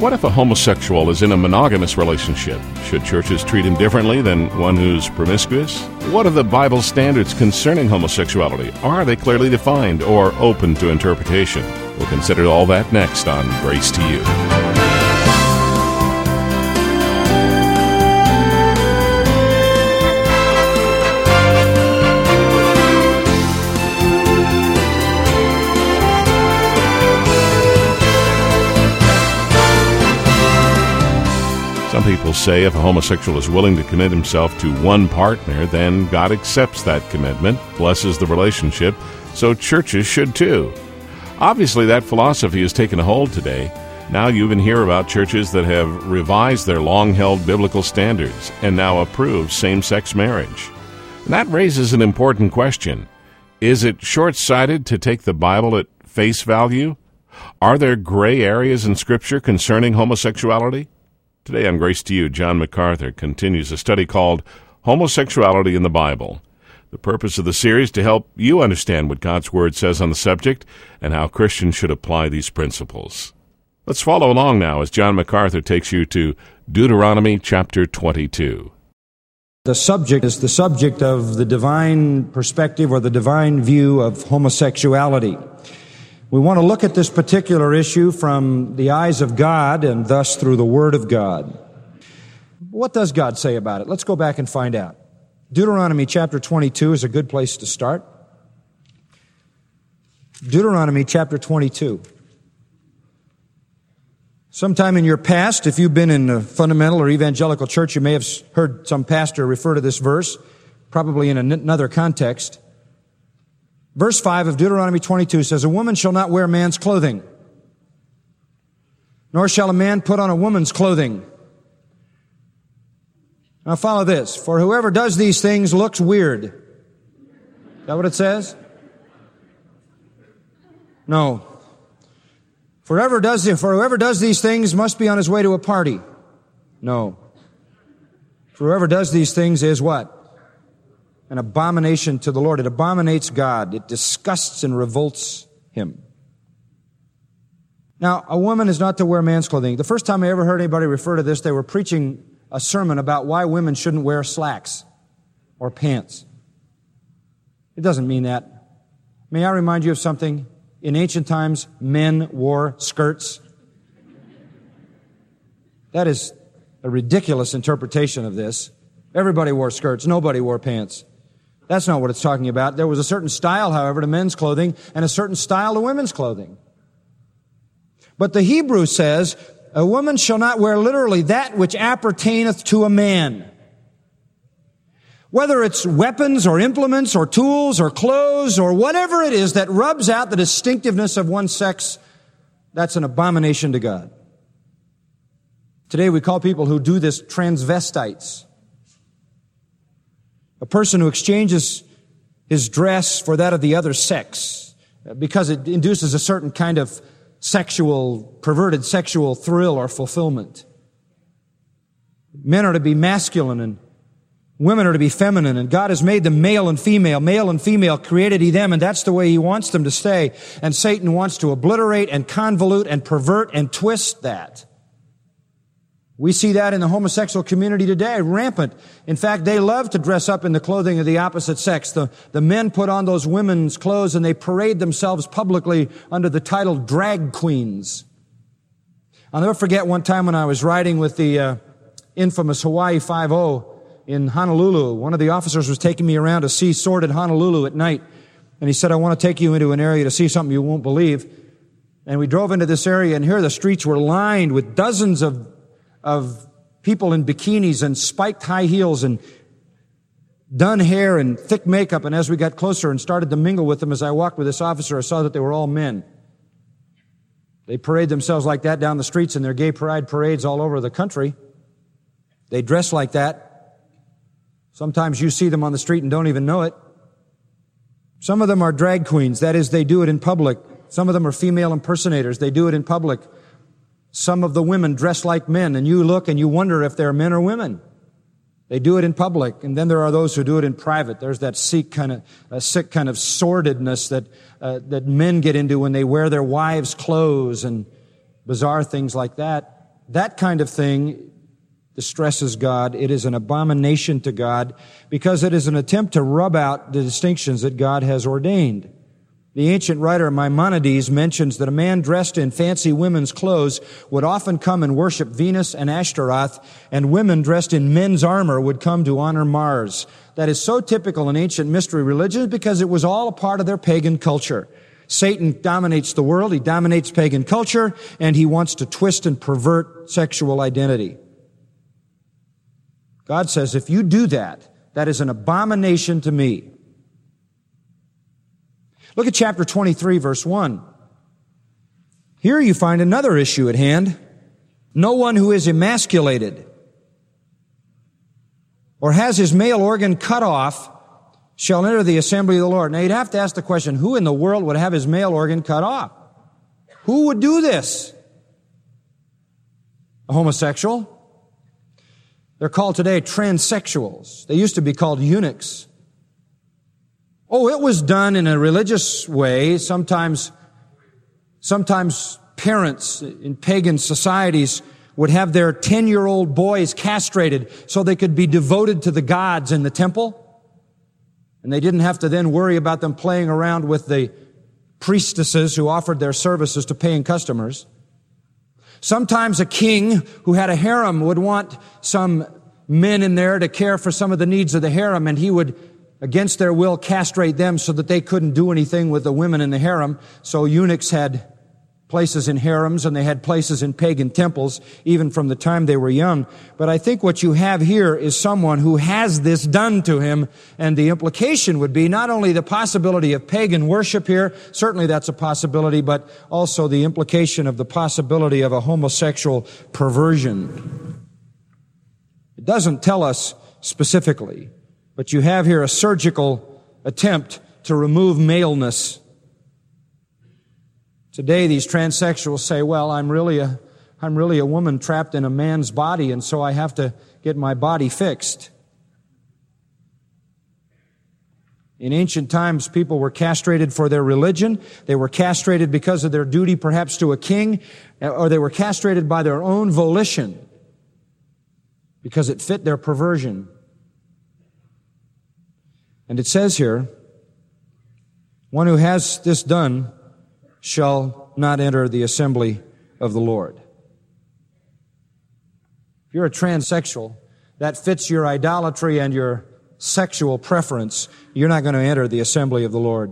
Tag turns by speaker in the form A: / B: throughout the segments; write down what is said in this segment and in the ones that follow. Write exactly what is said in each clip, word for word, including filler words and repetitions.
A: What if a homosexual is in a monogamous relationship? Should churches treat him differently than one who's promiscuous? What are the Bible standards concerning homosexuality? Are they clearly defined or open to interpretation? We'll consider all that next on Grace to You. Some people say if a homosexual is willing to commit himself to one partner, then God accepts that commitment, blesses the relationship, so churches should too. Obviously, that philosophy has taken a hold today. Now you even hear about churches that have revised their long-held biblical standards and now approve same-sex marriage. And that raises an important question. Is it short-sighted to take the Bible at face value? Are there gray areas in Scripture concerning homosexuality? Today on Grace to You, John MacArthur continues a study called Homosexuality in the Bible. The purpose of the series is to help you understand what God's Word says on the subject and how Christians should apply these principles. Let's follow along now as John MacArthur takes you to Deuteronomy chapter twenty-two.
B: The subject is the subject of the divine perspective or the divine view of homosexuality. We want to look at this particular issue from the eyes of God and thus through the Word of God. What does God say about it? Let's go back and find out. Deuteronomy chapter twenty-two is a good place to start. Deuteronomy chapter twenty-two. Sometime in your past, if you've been in a fundamental or evangelical church, you may have heard some pastor refer to this verse, probably in another context. Verse five of Deuteronomy twenty-two says, "A woman shall not wear man's clothing, nor shall a man put on a woman's clothing." Now follow this. "For whoever does these things looks weird." Is that what it says? No. For whoever does, for whoever does these things must be on his way to a party. No. For whoever does these things is what? An abomination to the Lord. It abominates God. It disgusts and revolts Him. Now, a woman is not to wear man's clothing. The first time I ever heard anybody refer to this, they were preaching a sermon about why women shouldn't wear slacks or pants. It doesn't mean that. May I remind you of something? In ancient times, men wore skirts. That is a ridiculous interpretation of this. Everybody wore skirts. Nobody wore pants. That's not what it's talking about. There was a certain style, however, to men's clothing and a certain style to women's clothing. But the Hebrew says, "A woman shall not wear literally that which appertaineth to a man." Whether it's weapons or implements or tools or clothes or whatever it is that rubs out the distinctiveness of one sex, that's an abomination to God. Today we call people who do this transvestites. A person who exchanges his dress for that of the other sex because it induces a certain kind of sexual, perverted sexual thrill or fulfillment. Men are to be masculine and women are to be feminine, and God has made them male and female. Male and female created He them, and that's the way He wants them to stay. And Satan wants to obliterate and convolute and pervert and twist that. We see that in the homosexual community today, rampant. In fact, they love to dress up in the clothing of the opposite sex. The, the men put on those women's clothes and they parade themselves publicly under the title drag queens. I'll never forget one time when I was riding with the uh, infamous Hawaii five oh in Honolulu. One of the officers was taking me around to see sordid Honolulu at night. And he said, "I want to take you into an area to see something you won't believe." And we drove into this area, and here the streets were lined with dozens of of people in bikinis and spiked high heels and done hair and thick makeup. And as we got closer and started to mingle with them, as I walked with this officer, I saw that they were all men. They parade themselves like that down the streets in their gay pride parades all over the country. They dress like that. Sometimes you see them on the street and don't even know it. Some of them are drag queens. That is, they do it in public. Some of them are female impersonators. They do it in public. Some of the women dress like men, and you look and you wonder if they're men or women. They do it in public, and then there are those who do it in private. There's that sick kind of, uh, sick kind of sordidness that uh, that men get into when they wear their wives' clothes and bizarre things like that. that kind of thing distresses God. It is an abomination to God because it is an attempt to rub out the distinctions that God has ordained. The ancient writer Maimonides mentions that a man dressed in fancy women's clothes would often come and worship Venus and Ashtaroth, and women dressed in men's armor would come to honor Mars. That is so typical in ancient mystery religions because it was all a part of their pagan culture. Satan dominates the world, he dominates pagan culture, and he wants to twist and pervert sexual identity. God says, if you do that, that is an abomination to me. Look at chapter twenty-three, verse one. Here you find another issue at hand. No one who is emasculated or has his male organ cut off shall enter the assembly of the Lord. Now you'd have to ask the question, who in the world would have his male organ cut off? Who would do this? A homosexual? They're called today transsexuals. They used to be called eunuchs. Oh, it was done in a religious way. Sometimes, sometimes parents in pagan societies would have their ten-year-old boys castrated so they could be devoted to the gods in the temple. And they didn't have to then worry about them playing around with the priestesses who offered their services to paying customers. Sometimes a king who had a harem would want some men in there to care for some of the needs of the harem, and he would, against their will, castrate them so that they couldn't do anything with the women in the harem. So eunuchs had places in harems, and they had places in pagan temples, even from the time they were young. But I think what you have here is someone who has this done to him, and the implication would be not only the possibility of pagan worship here, certainly that's a possibility, but also the implication of the possibility of a homosexual perversion. It doesn't tell us specifically, but you have here a surgical attempt to remove maleness. Today, these transsexuals say, well, I'm really a, I'm really a woman trapped in a man's body, and so I have to get my body fixed. In ancient times, people were castrated for their religion. They were castrated because of their duty, perhaps to a king, or they were castrated by their own volition because it fit their perversion. And it says here, one who has this done shall not enter the assembly of the Lord. If you're a transsexual, that fits your idolatry and your sexual preference, you're not going to enter the assembly of the Lord.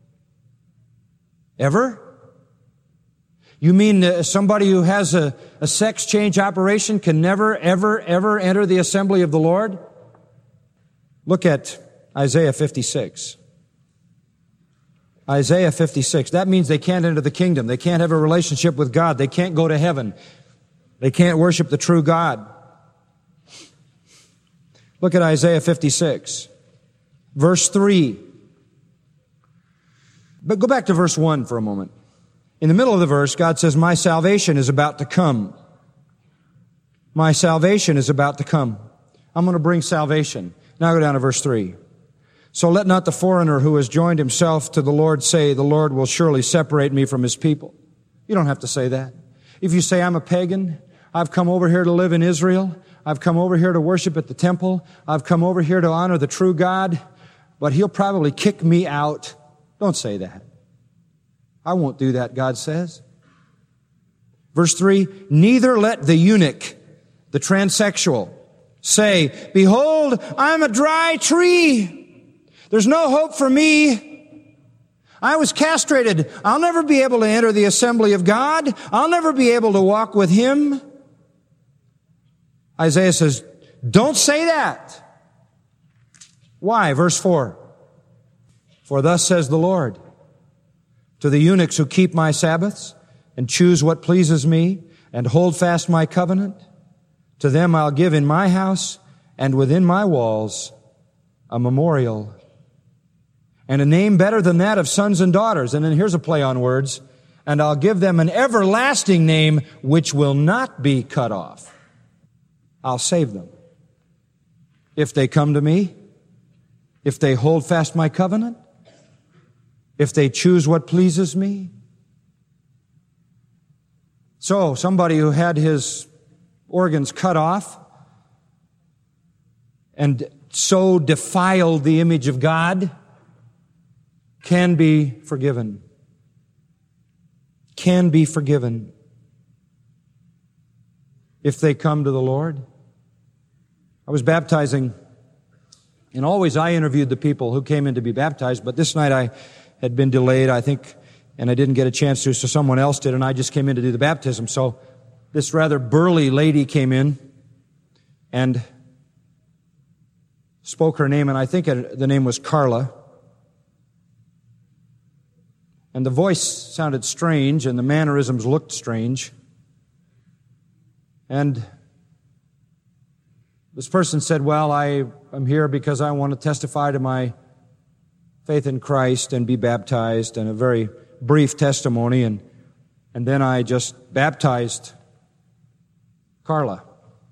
B: Ever? You mean uh, somebody who has a, a sex change operation can never, ever, ever enter the assembly of the Lord? Look at Isaiah fifty-six. Isaiah fifty-six. That means they can't enter the kingdom. They can't have a relationship with God. They can't go to heaven. They can't worship the true God. Look at Isaiah fifty-six, verse three. But go back to verse one for a moment. In the middle of the verse, God says, my salvation is about to come. My salvation is about to come. I'm going to bring salvation. Now go down to verse three. So let not the foreigner who has joined himself to the Lord say, the Lord will surely separate me from his people. You don't have to say that. If you say, I'm a pagan, I've come over here to live in Israel, I've come over here to worship at the temple, I've come over here to honor the true God, but he'll probably kick me out. Don't say that. I won't do that, God says. Verse three, neither let the eunuch, the transsexual, say, behold, I'm a dry tree. There's no hope for me. I was castrated. I'll never be able to enter the assembly of God. I'll never be able to walk with him. Isaiah says, don't say that. Why? Verse four. For thus says the Lord, to the eunuchs who keep my Sabbaths and choose what pleases me and hold fast my covenant, to them I'll give in my house and within my walls a memorial and a name better than that of sons and daughters. And then here's a play on words. And I'll give them an everlasting name which will not be cut off. I'll save them. If they come to me, if they hold fast my covenant, if they choose what pleases me. So somebody who had his organs cut off and so defiled the image of God can be forgiven. Can be forgiven if they come to the Lord. I was baptizing, and always I interviewed the people who came in to be baptized, but this night I had been delayed, I think, and I didn't get a chance to, so someone else did, and I just came in to do the baptism. So this rather burly lady came in and spoke her name, and I think the name was Carla. And the voice sounded strange, and the mannerisms looked strange. And this person said, well, I am here because I want to testify to my faith in Christ and be baptized, and a very brief testimony. And, and then I just baptized Carla.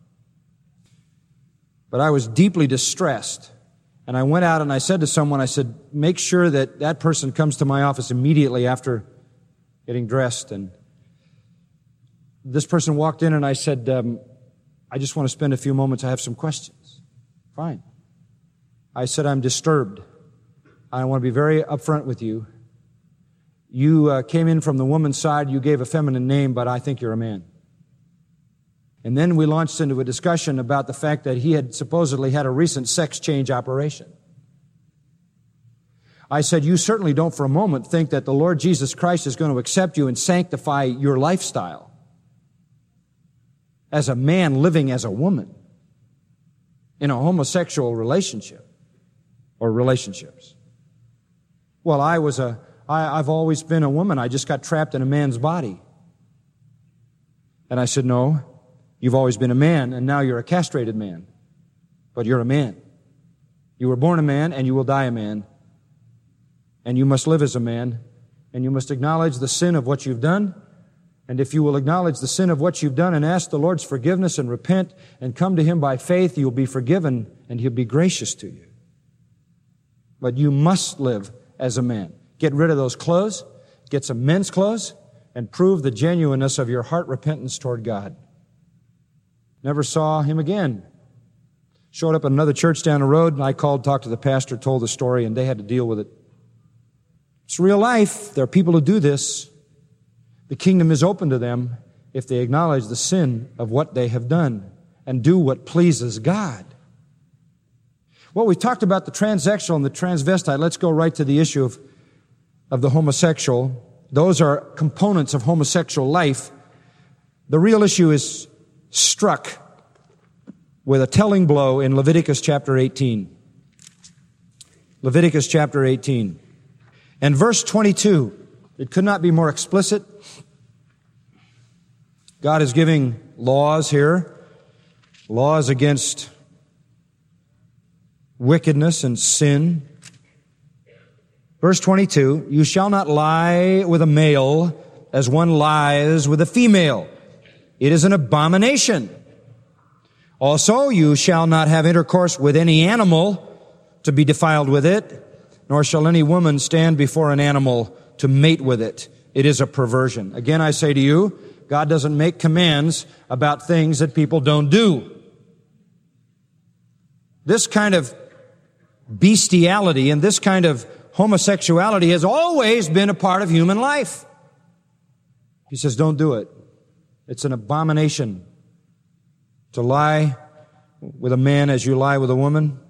B: But I was deeply distressed. And I went out and I said to someone, I said, make sure that that person comes to my office immediately after getting dressed. And this person walked in and I said, um, I just want to spend a few moments. I have some questions. Fine. I said, I'm disturbed. I want to be very upfront with you. You uh, came in from the woman's side. You gave a feminine name, but I think you're a man. And then we launched into a discussion about the fact that he had supposedly had a recent sex change operation. I said, you certainly don't for a moment think that the Lord Jesus Christ is going to accept you and sanctify your lifestyle as a man living as a woman in a homosexual relationship or relationships. Well, I was a, I, I've always been a woman. I just got trapped in a man's body. And I said, no. You've always been a man, and now you're a castrated man. But you're a man. You were born a man, and you will die a man. And you must live as a man, and you must acknowledge the sin of what you've done. And if you will acknowledge the sin of what you've done and ask the Lord's forgiveness and repent and come to Him by faith, you'll be forgiven, and He'll be gracious to you. But you must live as a man. Get rid of those clothes, get some men's clothes, and prove the genuineness of your heart repentance toward God. Never saw him again. Showed up at another church down the road, and I called, talked to the pastor, told the story, and they had to deal with it. It's real life. There are people who do this. The kingdom is open to them if they acknowledge the sin of what they have done and do what pleases God. Well, we talked about the transsexual and the transvestite. Let's go right to the issue of, of the homosexual. Those are components of homosexual life. The real issue is struck with a telling blow in Leviticus chapter eighteen. Leviticus chapter eighteen. And verse twenty-two, it could not be more explicit. God is giving laws here, laws against wickedness and sin. Verse twenty-two, you shall not lie with a male as one lies with a female. It is an abomination. Also, you shall not have intercourse with any animal to be defiled with it, nor shall any woman stand before an animal to mate with it. It is a perversion. Again, I say to you, God doesn't make commands about things that people don't do. This kind of bestiality and this kind of homosexuality has always been a part of human life. He says, don't do it. It's an abomination to lie with a man as you lie with a woman.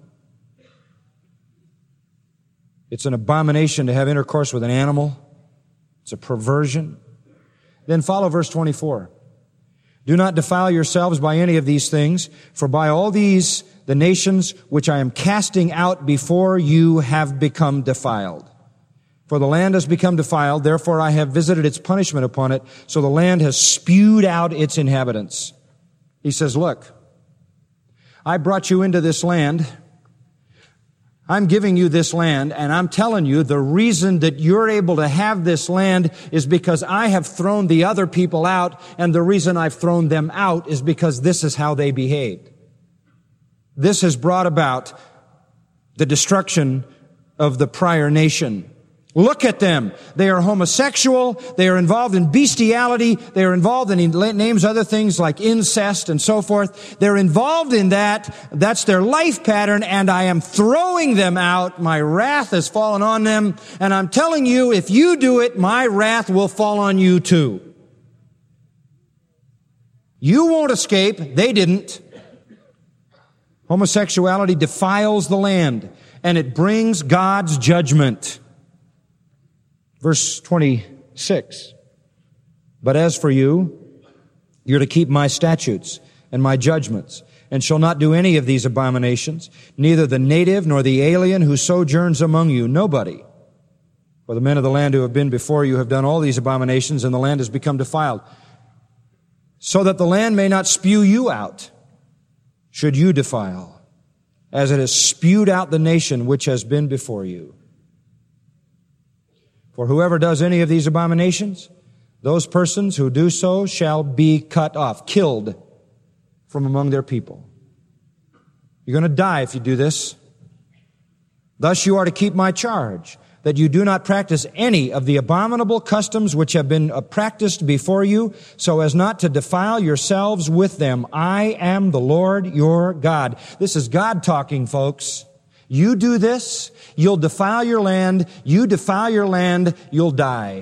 B: It's an abomination to have intercourse with an animal. It's a perversion. Then follow verse twenty-four. Do not defile yourselves by any of these things, for by all these the nations which I am casting out before you have become defiled. For the land has become defiled, therefore I have visited its punishment upon it, so the land has spewed out its inhabitants. He says, look, I brought you into this land. I'm giving you this land, and I'm telling you the reason that you're able to have this land is because I have thrown the other people out, and the reason I've thrown them out is because this is how they behaved. This has brought about the destruction of the prior nation. Look at them. They are homosexual. They are involved in bestiality. They are involved in, he names other things like incest and so forth. They're involved in that. That's their life pattern, and I am throwing them out. My wrath has fallen on them, and I'm telling you, if you do it, my wrath will fall on you too. You won't escape. They didn't. Homosexuality defiles the land, and it brings God's judgment. Verse twenty-six, but as for you, you're to keep my statutes and my judgments, and shall not do any of these abominations, neither the native nor the alien who sojourns among you, nobody. For the men of the land who have been before you have done all these abominations, and the land has become defiled, so that the land may not spew you out, should you defile, as it has spewed out the nation which has been before you. For whoever does any of these abominations, those persons who do so shall be cut off, killed from among their people. You're going to die if you do this. Thus you are to keep my charge, that you do not practice any of the abominable customs which have been practiced before you, so as not to defile yourselves with them. I am the Lord your God. This is God talking, folks. You do this, you'll defile your land. You defile your land, you'll die.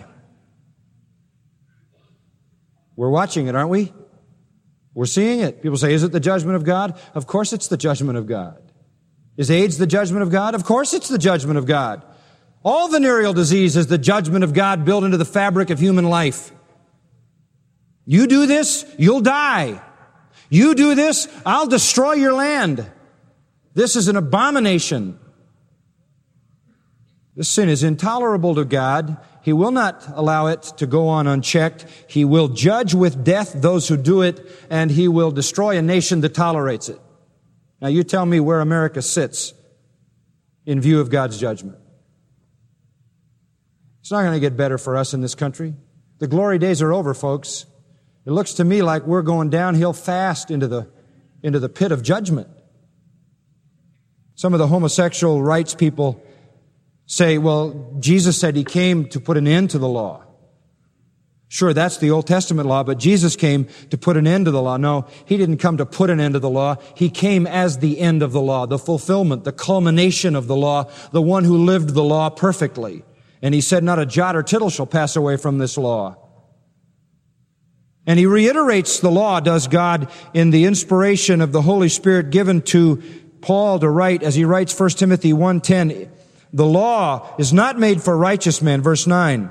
B: We're watching it, aren't we? We're seeing it. People say, is it the judgment of God? Of course it's the judgment of God. Is AIDS the judgment of God? Of course it's the judgment of God. All venereal disease is the judgment of God built into the fabric of human life. You do this, you'll die. You do this, I'll destroy your land. This is an abomination. This sin is intolerable to God. He will not allow it to go on unchecked. He will judge with death those who do it, and He will destroy a nation that tolerates it. Now you tell me where America sits in view of God's judgment. It's not going to get better for us in this country. The glory days are over, folks. It looks to me like we're going downhill fast into the, into the pit of judgment. Some of the homosexual rights people say, well, Jesus said He came to put an end to the law. Sure, that's the Old Testament law, but Jesus came to put an end to the law. No, He didn't come to put an end to the law. He came as the end of the law, the fulfillment, the culmination of the law, the one who lived the law perfectly. And He said, not a jot or tittle shall pass away from this law. And He reiterates the law, does God, in the inspiration of the Holy Spirit given to Paul to write, as he writes First Timothy one ten, the law is not made for righteous men, verse nine,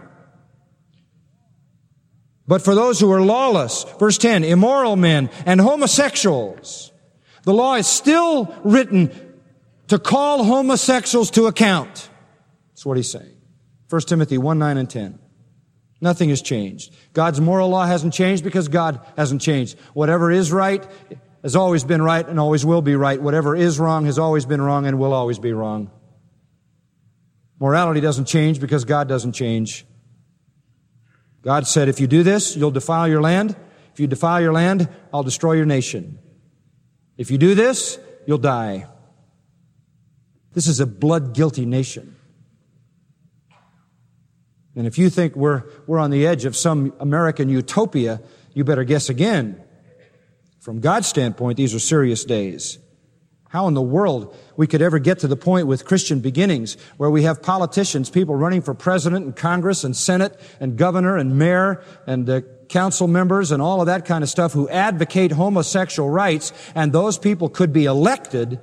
B: but for those who are lawless, verse ten, immoral men and homosexuals. The law is still written to call homosexuals to account. That's what he's saying. First Timothy one nine and ten. Nothing has changed. God's moral law hasn't changed because God hasn't changed. Whatever is right has always been right and always will be right. Whatever is wrong has always been wrong and will always be wrong. Morality doesn't change because God doesn't change. God said, if you do this, you'll defile your land. If you defile your land, I'll destroy your nation. If you do this, you'll die. This is a blood-guilty nation. And if you think we're, we're on the edge of some American utopia, you better guess again. From God's standpoint, these are serious days. How in the world we could ever get to the point with Christian beginnings where we have politicians, people running for president and Congress and Senate and governor and mayor and uh, council members and all of that kind of stuff who advocate homosexual rights, and those people could be elected.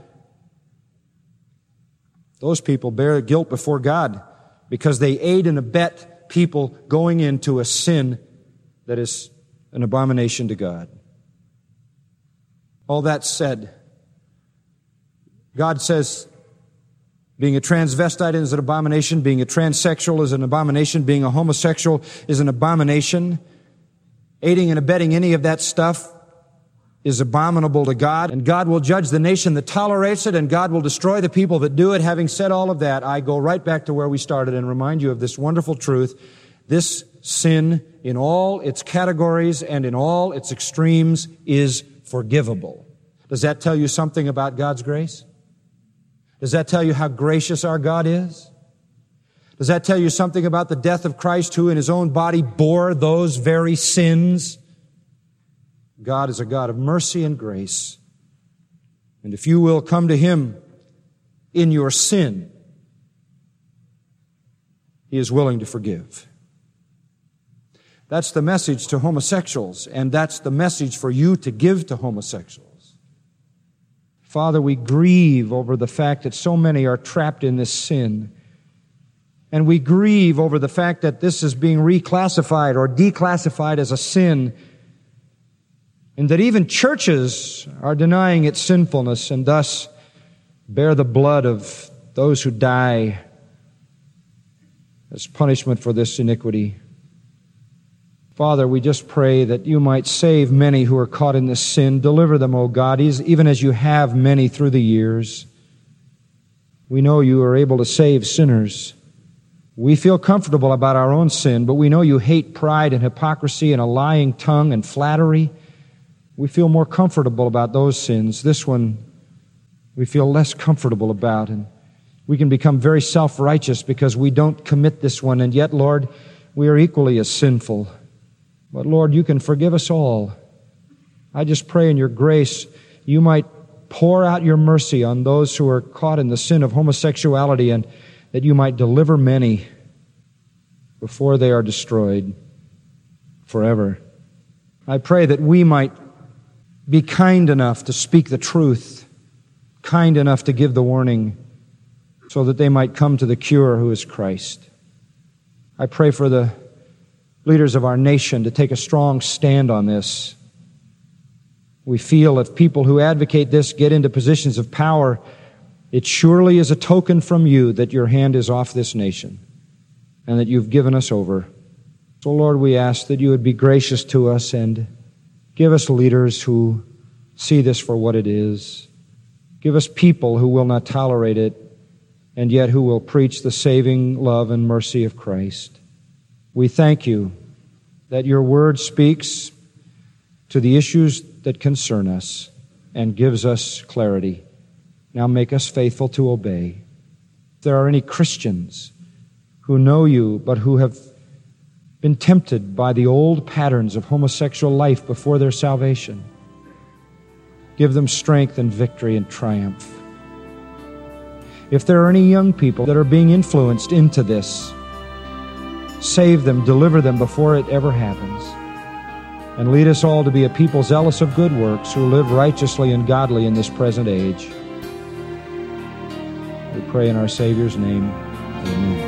B: Those people bear guilt before God because they aid and abet people going into a sin that is an abomination to God. All that said, God says being a transvestite is an abomination, being a transsexual is an abomination, being a homosexual is an abomination. Aiding and abetting any of that stuff is abominable to God, and God will judge the nation that tolerates it, and God will destroy the people that do it. Having said all of that, I go right back to where we started and remind you of this wonderful truth. This sin, in all its categories and in all its extremes, is forgivable. Does that tell you something about God's grace? Does that tell you how gracious our God is? Does that tell you something about the death of Christ, who in his own body bore those very sins? God is a God of mercy and grace. And if you will come to him in your sin, he is willing to forgive. That's the message to homosexuals, and that's the message for you to give to homosexuals. Father, we grieve over the fact that so many are trapped in this sin. And we grieve over the fact that this is being reclassified or declassified as a sin, and that even churches are denying its sinfulness and thus bear the blood of those who die as punishment for this iniquity. Father, we just pray that you might save many who are caught in this sin. Deliver them, O God, even as you have many through the years. We know you are able to save sinners. We feel comfortable about our own sin, but we know you hate pride and hypocrisy and a lying tongue and flattery. We feel more comfortable about those sins. This one we feel less comfortable about, and we can become very self-righteous because we don't commit this one, and yet, Lord, we are equally as sinful. But Lord, you can forgive us all. I just pray in your grace you might pour out your mercy on those who are caught in the sin of homosexuality, and that you might deliver many before they are destroyed forever. I pray that we might be kind enough to speak the truth, kind enough to give the warning, so that they might come to the cure, who is Christ. I pray for the leaders of our nation to take a strong stand on this. We feel if people who advocate this get into positions of power, it surely is a token from you that your hand is off this nation and that you've given us over. So, Lord, we ask that you would be gracious to us and give us leaders who see this for what it is. Give us people who will not tolerate it, and yet who will preach the saving love and mercy of Christ. We thank you that your word speaks to the issues that concern us and gives us clarity. Now make us faithful to obey. If there are any Christians who know you but who have been tempted by the old patterns of homosexual life before their salvation, give them strength and victory and triumph. If there are any young people that are being influenced into this, save them, deliver them before it ever happens, and lead us all to be a people zealous of good works who live righteously and godly in this present age. We pray in our Savior's name. Amen.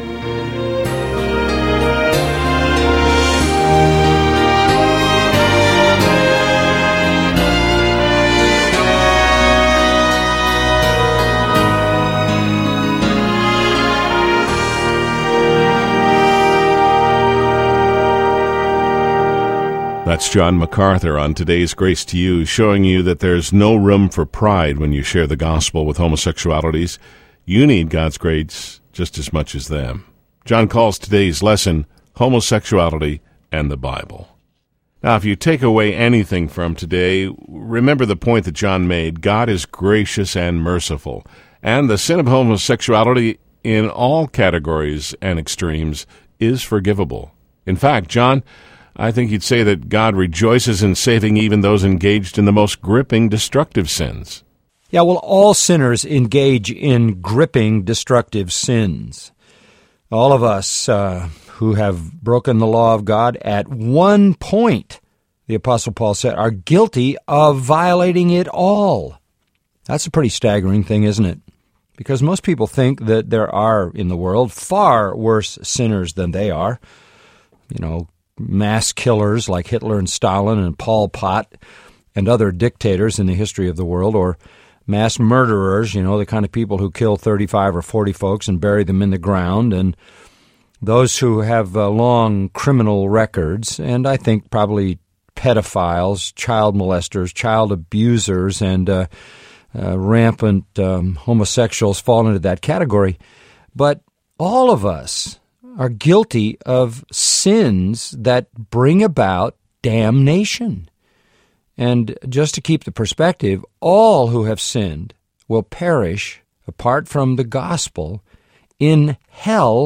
A: That's John MacArthur on today's Grace to You, showing you that there's no room for pride when you share the gospel with homosexualities. You need God's grace just as much as them. John calls today's lesson Homosexuality and the Bible. Now, if you take away anything from today, remember the point that John made. God is gracious and merciful, and the sin of homosexuality in all categories and extremes is forgivable. In fact, John, I think you'd say that God rejoices in saving even those engaged in the most gripping, destructive sins.
C: Yeah, well, all sinners engage in gripping, destructive sins. All of us uh, who have broken the law of God at one point, the Apostle Paul said, are guilty of violating it all. That's a pretty staggering thing, isn't it? Because most people think that there are in the world far worse sinners than they are. You know, mass killers like Hitler and Stalin and Pol Pot and other dictators in the history of the world, or mass murderers, you know, the kind of people who kill thirty-five or forty folks and bury them in the ground, and those who have uh, long criminal records, and I think probably pedophiles, child molesters, child abusers, and uh, uh, rampant um, homosexuals fall into that category. But all of us are guilty of sins that bring about damnation. And just to keep the perspective, all who have sinned will perish, apart from the gospel, in hell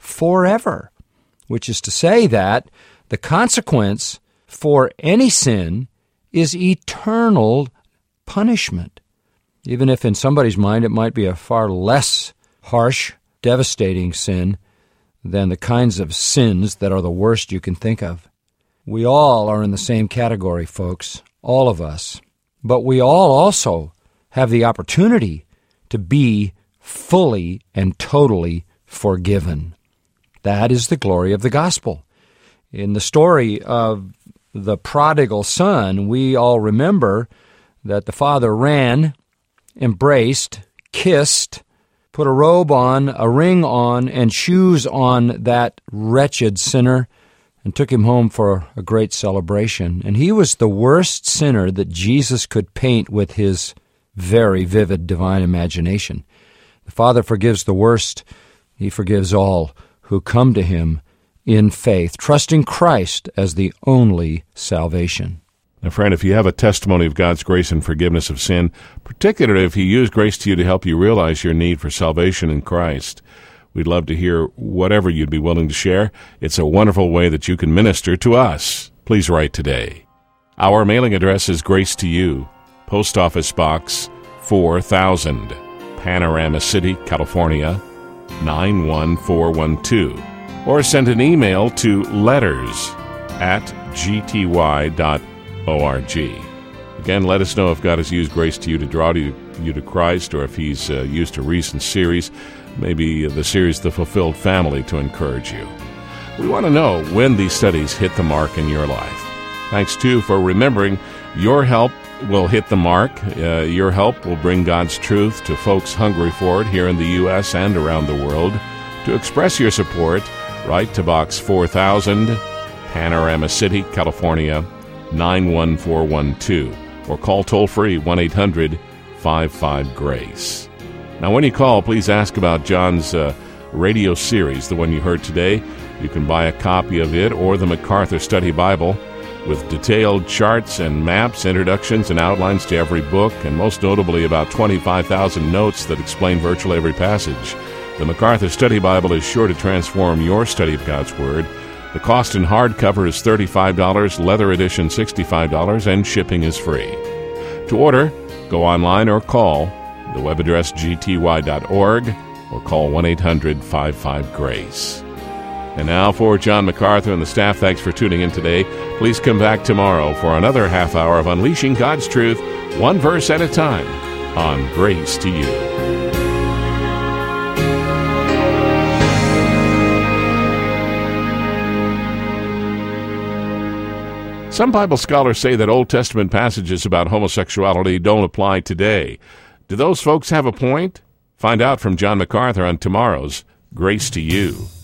C: forever, which is to say that the consequence for any sin is eternal punishment, even if in somebody's mind it might be a far less harsh, devastating sin than the kinds of sins that are the worst you can think of. We all are in the same category, folks, all of us. But we all also have the opportunity to be fully and totally forgiven. That is the glory of the gospel. In the story of the prodigal son, we all remember that the father ran, embraced, kissed, put a robe on, a ring on, and shoes on that wretched sinner, and took him home for a great celebration. And he was the worst sinner that Jesus could paint with his very vivid divine imagination. The Father forgives the worst. He forgives all who come to him in faith, trusting Christ as the only salvation.
A: Now, friend, if you have a testimony of God's grace and forgiveness of sin, particularly if He used grace to you to help you realize your need for salvation in Christ, we'd love to hear whatever you'd be willing to share. It's a wonderful way that you can minister to us. Please write today. Our mailing address is Grace to You, Post Office Box four thousand, Panorama City, California, nine one four one two. Or send an email to letters at g t y dot org. Again, let us know if God has used grace to you to draw to you, you to Christ, or if He's uh, used a recent series, maybe the series The Fulfilled Family, to encourage you. We want to know when these studies hit the mark in your life. Thanks, too, for remembering your help will hit the mark. Uh, your help will bring God's truth to folks hungry for it here in the U S and around the world. To express your support, write to Box four thousand, Panorama City, California, nine one four one two, or call toll-free one eight hundred five five GRACE. Now, when you call, please ask about John's uh, radio series, the one you heard today. You can buy a copy of it or the MacArthur Study Bible with detailed charts and maps, introductions, and outlines to every book, and most notably about twenty-five thousand notes that explain virtually every passage. The MacArthur Study Bible is sure to transform your study of God's Word. The cost in hardcover is thirty-five dollars, leather edition sixty-five dollars, and shipping is free. To order, go online or call. The web address g t y dot org, or call one eight hundred five five GRACE. And now for John MacArthur and the staff, thanks for tuning in today. Please come back tomorrow for another half hour of unleashing God's truth, one verse at a time, on Grace to You. Some Bible scholars say that Old Testament passages about homosexuality don't apply today. Do those folks have a point? Find out from John MacArthur on tomorrow's Grace to You.